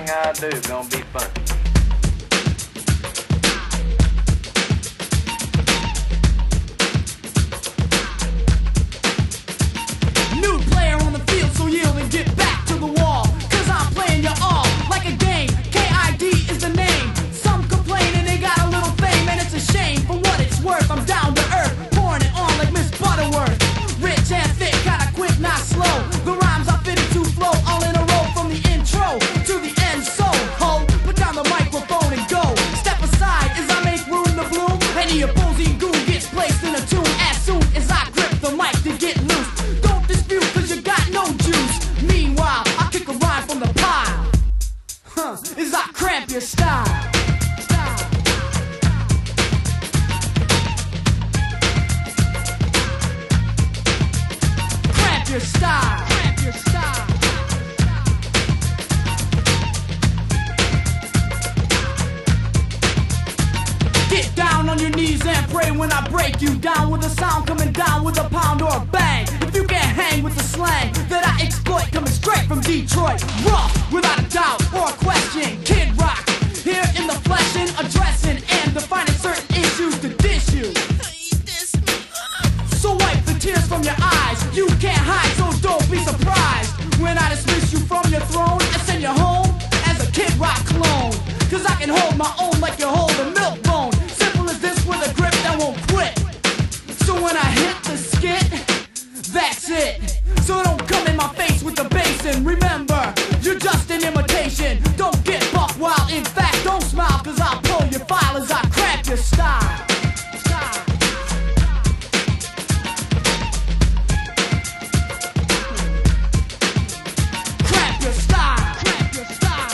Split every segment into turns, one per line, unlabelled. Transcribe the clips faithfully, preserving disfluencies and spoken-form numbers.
Everything I do gonna be fun.
New player on the field, so yield and get back to the wall. Cause I'm playing you all like a game. K I D is the name. Some complain and they got a little fame, and it's a shame. For what it's worth, I'm down to earth, pouring it on like Miss Butterworth. Rich and thick, kinda quick, not slow. The rhymes I fit into flow all in a row, from the intro to the end. So, ho, put down the microphone and go. Step aside as I make room to bloom. Any opposing goon gets placed in a tune as soon as I grip the mic to get loose. Don't dispute cause you got no juice. Meanwhile, I kick a rhyme from the pile. Huh, as I cramp your style. Cramp your style. Cramp your style. Get down on your knees and pray when I break you down with a sound coming down with a pound or a bang. If you can't hang with the slang that I exploit coming straight from Detroit, rough without a doubt or a question. Kid Rock here in the flesh and addressing and defining certain issues to dish you. So wipe the tears from your eyes. You can't hide, so don't be surprised when I dismiss you from your throne and send you home as a Kid Rock clone. Cause I can hold my own like you hold a milk bone. Simple as this with a grip that won't quit. So when I hit the skit, that's it. So don't come in my face with the bass, and remember, you're just an imitation. Don't get buck wild, in fact, don't smile, cause I'll pull your file as I cramp your style. Cramp your style. Cramp your style.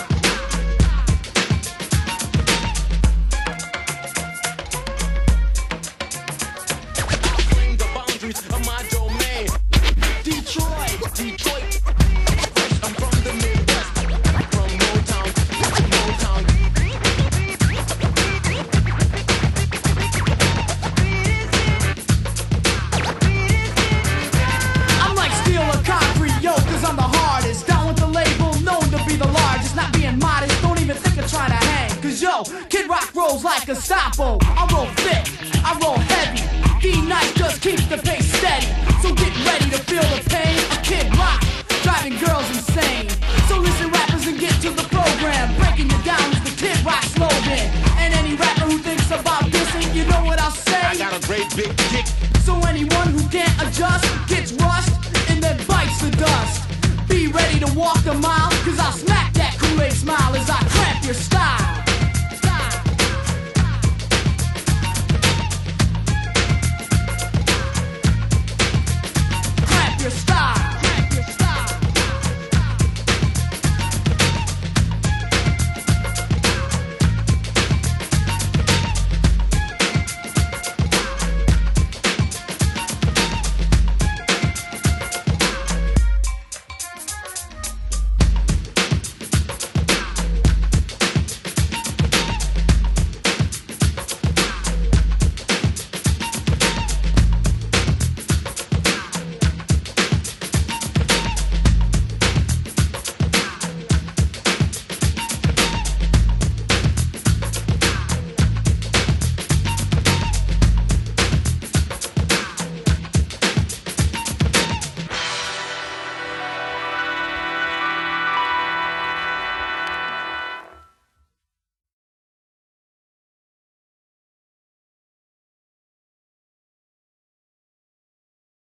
Claim the boundaries of my domain. Detroit, Detroit. Fresh, I'm from the Midwest. From Motown, Motown.
I'm like steel or concrete, yo, cause I'm the hardest. Down with the label, known to be the largest. Not being modest, don't even think of trying to hang. Cause yo, Kid Rock rolls like a Sapo. I roll thick, I roll heavy. D-Night just keeps the pace steady. So get ready to feel the pain of Kid Rock, driving girls insane. So listen rappers and get to the program. Breaking you down is the Kid Rock slogan. And any rapper who thinks about dissing, you know what I'll say?
I got a great big dick.
So anyone who can't adjust, get